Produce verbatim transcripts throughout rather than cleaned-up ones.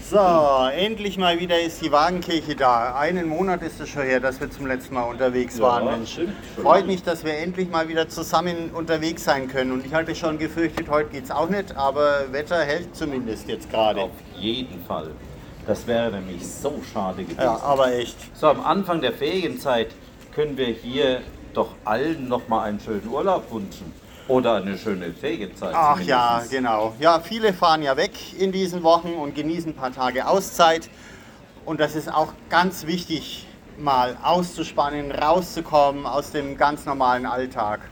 So, endlich mal wieder ist die Wagenkirche da. Einen Monat ist es schon her, dass wir zum letzten Mal unterwegs Ja, waren. Mensch. stimmt. Freut mich, dass wir endlich mal wieder zusammen unterwegs sein können. Und ich hatte schon gefürchtet, heute geht es auch nicht, aber Wetter hält zumindest jetzt gerade. Auf jeden Fall. Das wäre nämlich so schade gewesen. Ja, aber echt. So, am Anfang der Ferienzeit können wir hier doch allen nochmal einen schönen Urlaub wünschen. Oder eine schöne Ferienzeit. Ach ja, zumindest. genau. Ja, viele fahren ja weg in diesen Wochen und genießen ein paar Tage Auszeit. Und das ist auch ganz wichtig, mal auszuspannen, rauszukommen aus dem ganz normalen Alltag.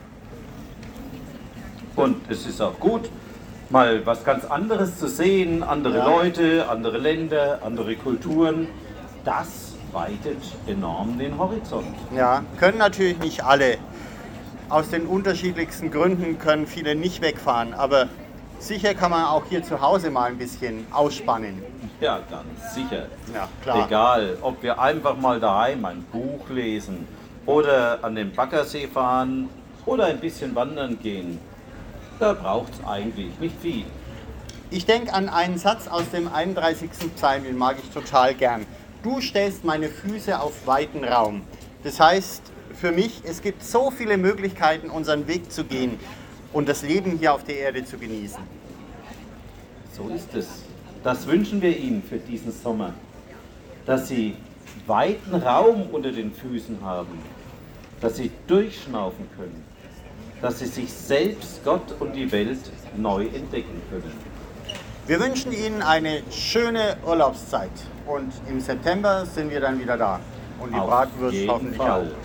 Und es ist auch gut, mal was ganz anderes zu sehen, andere Ja. Leute, andere Länder, andere Kulturen. Das weitet enorm den Horizont. Ja, können natürlich nicht alle. Aus den unterschiedlichsten Gründen können viele nicht wegfahren, aber sicher kann man auch hier zu Hause mal ein bisschen ausspannen. Ja, ganz sicher. Ja, klar. Egal, ob wir einfach mal daheim ein Buch lesen oder an den Baggersee fahren oder ein bisschen wandern gehen. Da braucht es eigentlich nicht viel. Ich denke an einen Satz aus dem einunddreißigsten Psalm, den mag ich total gern. Du stellst meine Füße auf weiten Raum. Das heißt, für mich, es gibt so viele Möglichkeiten, unseren Weg zu gehen und das Leben hier auf der Erde zu genießen. So ist es. Das wünschen wir Ihnen für diesen Sommer. Dass Sie weiten Raum unter den Füßen haben. Dass Sie durchschnaufen können. Dass Sie sich selbst, Gott und die Welt neu entdecken können. Wir wünschen Ihnen eine schöne Urlaubszeit und im September sind wir dann wieder da und die Auf Bratwurst jeden hoffentlich Fall. auch.